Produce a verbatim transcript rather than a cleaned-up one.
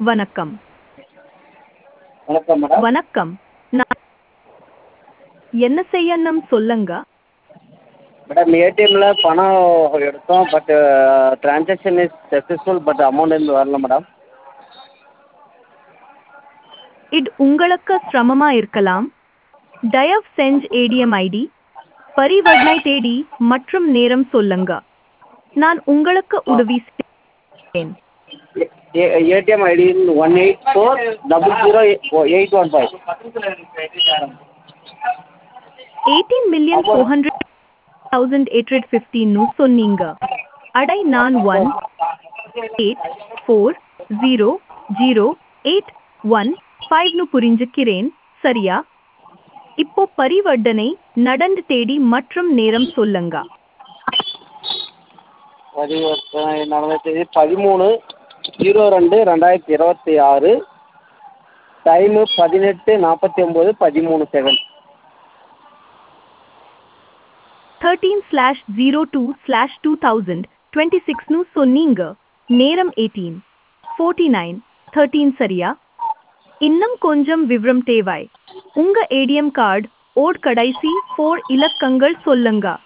வணக்கம். வணக்கம் மேடம். வணக்கம். நான் என்ன செய்யணும் சொல்லுங்க. மேடம் ஏடிஎம்ல பணம் எடுத்தோம். But transaction is successful. But amount இன்னும் வரல மேடம். இது உங்களுக்கு சிரமமா இருக்கலாம். தயவு செஞ்சு ஏடிஎம் ஐடி, பரிவர்த்தனை தேதி மற்றும் நேரம் சொல்லுங்க. நான் உங்களுக்கு உதவி செய்வேன். ATM ID one eight four double zero eight one five. Eighteen million four hundred thousand eight hundred ஃபிஃப்டீன்னு சொன்னீங்க. அடை நான் one eight four zero zero eight one ஃபைவ்னு புரிஞ்சுக்கிறேன், சரியா? இப்போ பரிவர்த்தனை நடந்து தேதி மற்றும் நேரம் சொல்லுங்க. பரிவர்த்தனை நடந்த தேதி பதிமூணு ஜீரோ ரெண்டு ரெண்டாயிரத்தி இருபத்தி ஆறு. டைமு பதினெட்டு நாற்பத்தி ஒம்பது பதிமூணு second. Thirteen slash zero two slash two thousand twenty சிக்ஸ்னு சொன்னீங்க. நேரம் எயிட்டீன் ஃபோர்ட்டி நைன் தேர்ட்டீன், சரியா? இன்னும் கொஞ்சம் விவரம் தேவை. உங்க ஏடிஎம் கார்டு ஓட் கடைசி ஃபோர் இலக்கங்கள் சொல்லுங்க.